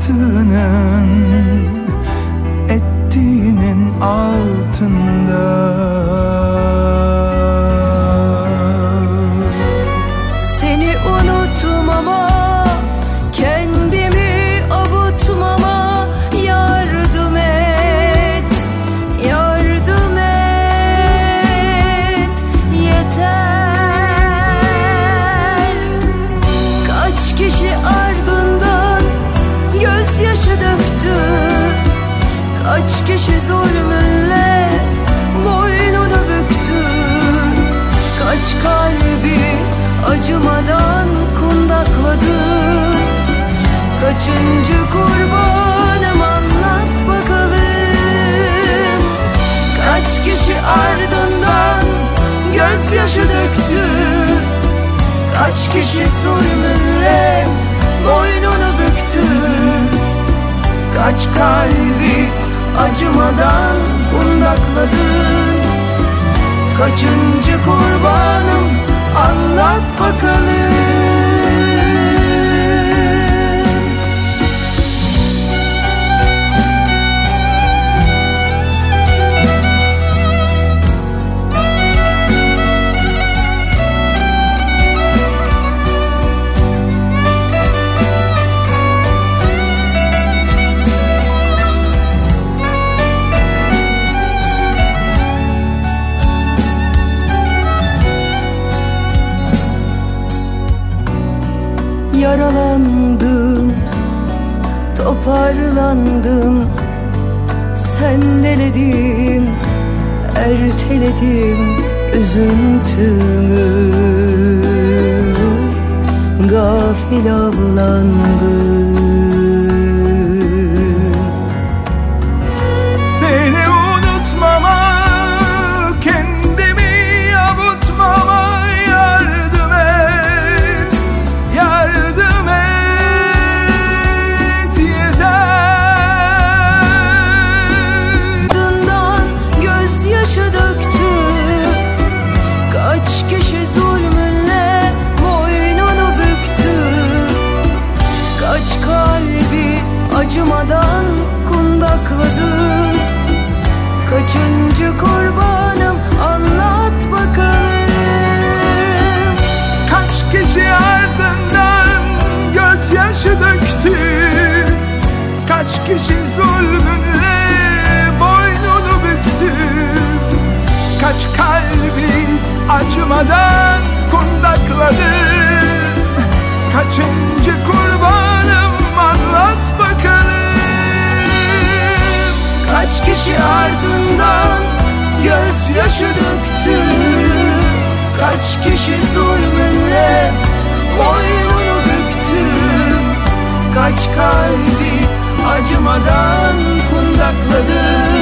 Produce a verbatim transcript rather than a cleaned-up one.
yaptığının, ettiğinin altında. Seni unutmama, kendimi avutmama yardım et, yardım et, yeter. Kaç kişi ardından gözyaşı döktü, kaç kişi zulmünle boynunu büktü, kaç kalbi acımadan kundakladın. Kaçıncı kurbanım, anlat bakalım. Kaç kişi ardından gözyaşı döktü, kaç kişi zulmünle boynunu büktü, kaç kalbi acımadan kundakladın. Kaçıncı kurbanım, anlat bakalım. Yaralandım, toparlandım, sendeledim, erteledim üzüntümü, gafil avlandım. Seni unutmama, kendimi avutmama yardım et, yardım et, yeter. Ardından gözyaşı döktü, kaç kişi zulmünle boynunu büktü, kaç kalbi acımadan kundakladın. Kaçıncı kurbanım, anlat bakalım. Kaç kişi ardından gözyaşı döktü, kaç kişi zulmünle boynunu büktü, kaç kalbi acımadan kundakladın. Kaçıncı kurbanım, anlat bakalım. Kaç kişi ardından gözyaşı döktü, kaç kişi zulmünle boynunu büktü, kaç kalbi acımadan kundakladı.